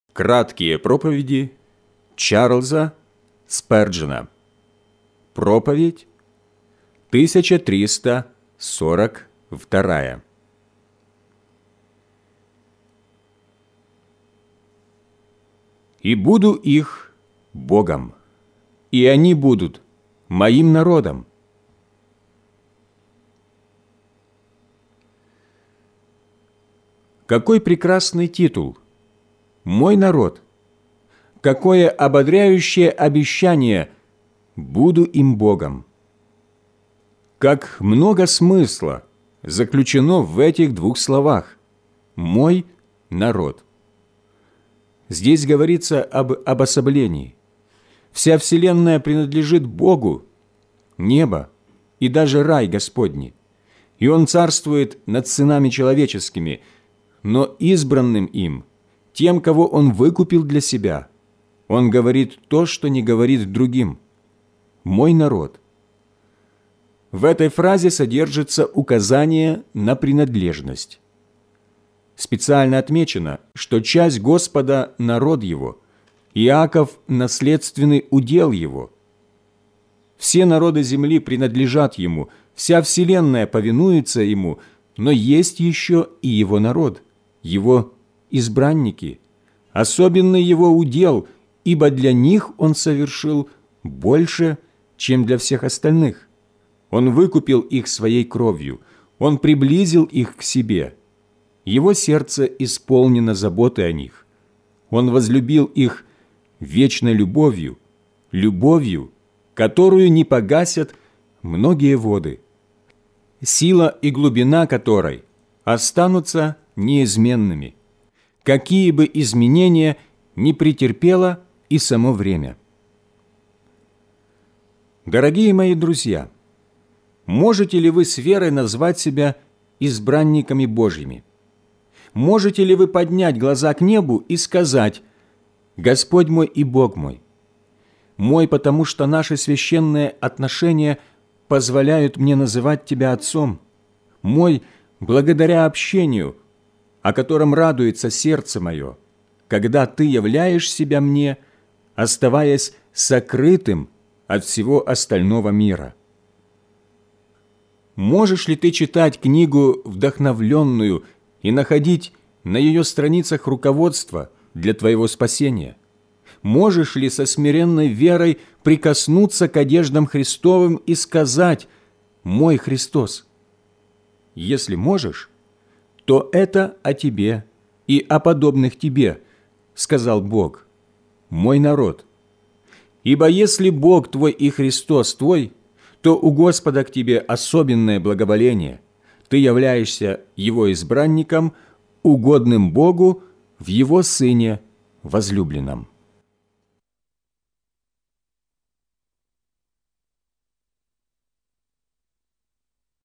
Краткие проповеди Чарльза Сперджена. Проповедь 1342. «И буду их Богом, и они будут моим народом». Какой прекрасный титул! «Мой народ». Какое ободряющее обещание! «Буду им Богом». Как много смысла заключено в этих двух словах «мой народ». Здесь говорится об обособлении. Вся вселенная принадлежит Богу, небо и даже рай Господний, и Он царствует над сынами человеческими, но избранным им, тем, кого Он выкупил для себя, Он говорит то, что не говорит другим. «Мой народ». В этой фразе содержится указание на принадлежность. Специально отмечено, что часть Господа – народ Его, Иаков – наследственный удел Его. Все народы земли принадлежат Ему, вся вселенная повинуется Ему, но есть еще и Его народ, Его избранники, особенный Его удел, ибо для них Он совершил больше, чем для всех остальных. Он выкупил их своей кровью, Он приблизил их к себе. Его сердце исполнено заботы о них. Он возлюбил их вечной любовью, любовью, которую не погасят многие воды, сила и глубина которой останутся неизменными, какие бы изменения ни претерпело и само время. Дорогие мои друзья, можете ли вы с верой назвать себя избранниками Божьими? Можете ли вы поднять глаза к небу и сказать: «Господь мой и Бог мой, мой, потому что наши священные отношения позволяют мне называть Тебя Отцом, мой, благодаря общению, о котором радуется сердце мое, когда Ты являешь себя мне, оставаясь сокрытым от всего остального мира». Можешь ли ты читать книгу вдохновленную и находить на ее страницах руководство для твоего спасения? Можешь ли со смиренной верой прикоснуться к одеждам Христовым и сказать: «Мой Христос»? Если можешь, то это о тебе и о подобных тебе, сказал Бог, мой народ. Ибо если Бог твой и Христос твой, то у Господа к тебе особенное благоволение. Ты являешься Его избранником, угодным Богу в Его Сыне возлюбленном.